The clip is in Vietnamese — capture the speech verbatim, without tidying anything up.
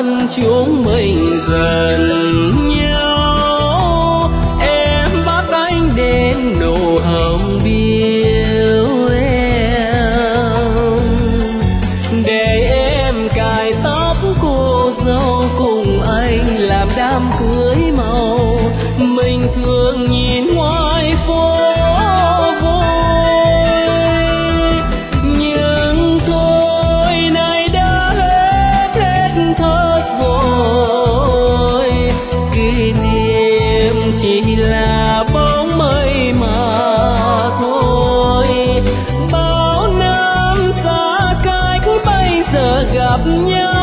chúng mình dần nhau. Em bắt anh đến nụ hồng biếu em, để em cài tóc cô dâu cùng anh làm đám cưới màu. Mình thường nhìn ngoài phố vui, nhưng thôi nay đã hết hết thơ rồi. Kỷ niệm chỉ là bóng mây mà thôi. Bao năm xa cách bây giờ gặp nhau,